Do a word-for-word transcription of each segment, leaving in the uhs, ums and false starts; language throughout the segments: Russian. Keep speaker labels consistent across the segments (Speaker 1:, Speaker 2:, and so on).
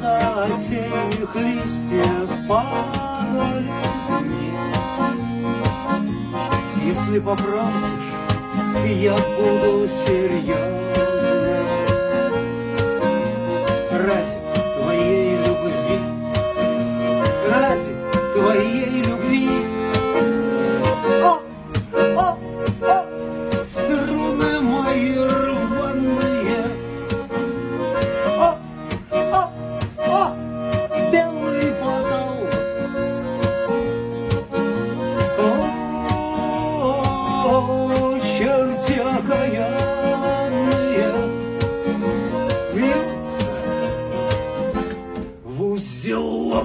Speaker 1: до осенних листьев под людьми. Если попросишь, я буду серьезным ради твоей любви, ради твоей любви. О, о, о, струны мои рваные. О, о, о, белый подол. О, черти окаянные вьются в узелок.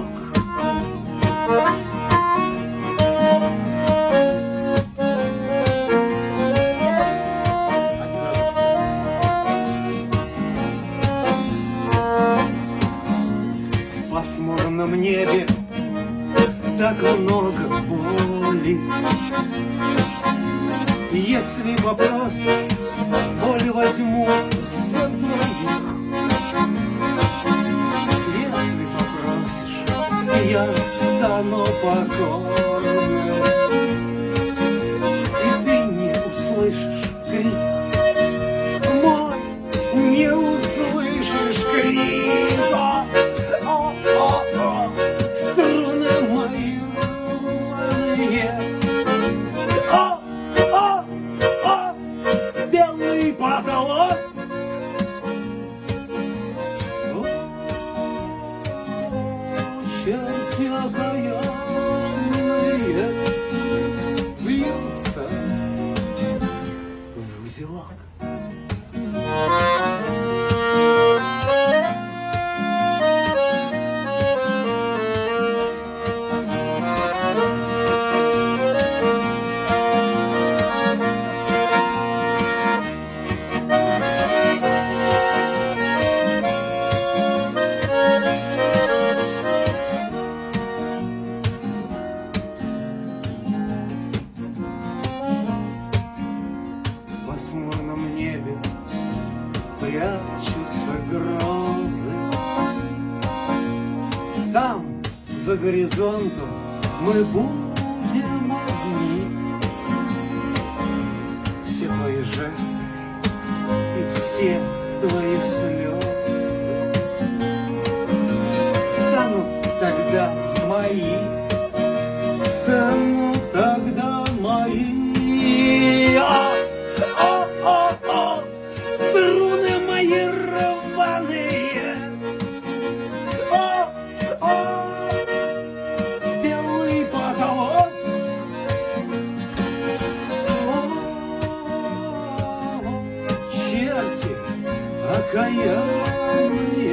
Speaker 1: В пасмурном небе так много боли. Если попросишь, боль возьму за двоих. Если попросишь, я стану покорным, и ты не услышишь крик мой, не услышишь крика. О, о, о, струны мои рваные. О, о, о, белый потолок. О, черти окаянные вьются в узелок. В пасмурном небе прячутся грозы. Там, за горизонтом, мы будем одни. Все твои жесты и все твои слезы станут тогда мои, станут тогда мои. О, о, о, о, струны мои рваные. О, о, белый потолок. О, черти окаянные